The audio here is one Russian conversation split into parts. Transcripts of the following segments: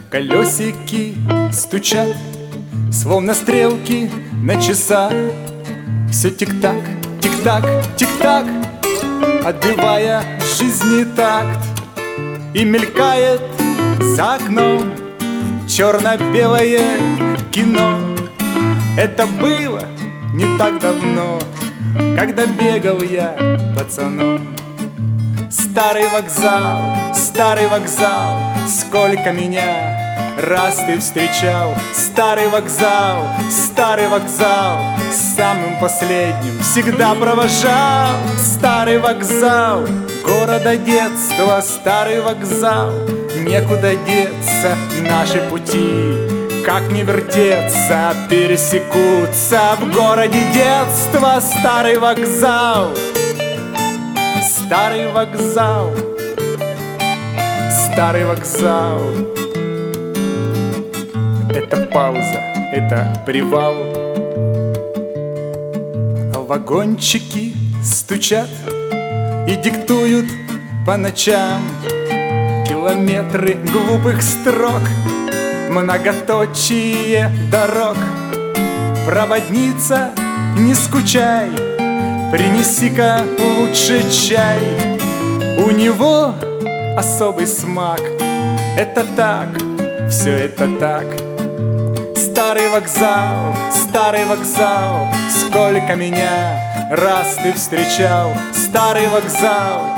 Колесики стучат, словно стрелки на часах. Все тик-так, тик-так, тик-так, отбивая жизни такт. И мелькает за окном черно-белое кино. Это было не так давно, когда бегал я пацаном. Старый вокзал, сколько меня раз ты встречал. Старый вокзал, самым последним всегда провожал. Старый вокзал города детства, старый вокзал, некуда деться наши пути. Как не вертеться, пересекутся в городе детства. Старый вокзал, старый вокзал, старый вокзал. Это пауза, это привал. Вагончики стучат и диктуют по ночам километры глупых строк, многоточие дорог. Проводница, не скучай, принеси-ка лучше чай. У него особый смак. Это так, все это так. Старый вокзал, сколько меня раз ты встречал. Старый вокзал,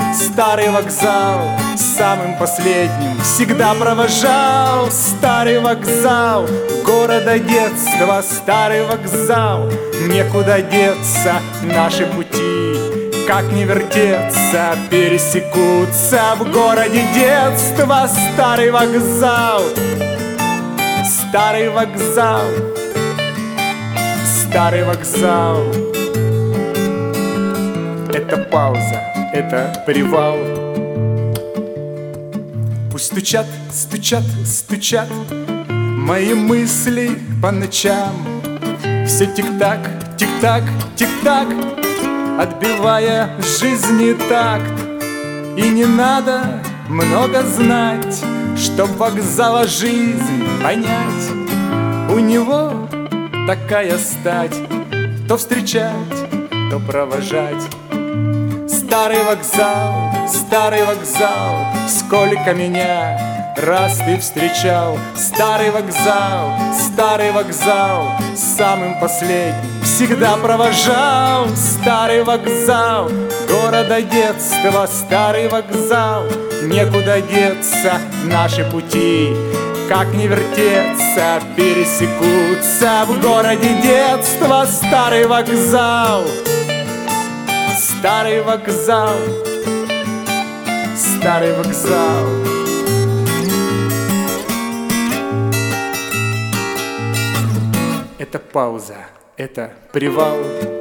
самым последним всегда провожал. Старый вокзал города детства, старый вокзал, некуда деться наши пути. Как не вертеться, пересекутся в городе детства. Старый вокзал, старый вокзал, старый вокзал. Это пауза, это привал. Пусть стучат, стучат, стучат мои мысли по ночам. Все тик-так, тик-так, тик-так, отбивая жизни такт. И не надо много знать, чтоб вокзала жизнь понять. У него такая стать, то встречать, то провожать. Старый вокзал, сколько меня раз ты встречал. Старый вокзал, самым последним всегда провожал. Старый вокзал города детства, старый вокзал, некуда деться наши пути. Как не вертеться, пересекутся в городе детства. Старый вокзал, старый вокзал, старый вокзал. Это пауза, это привал.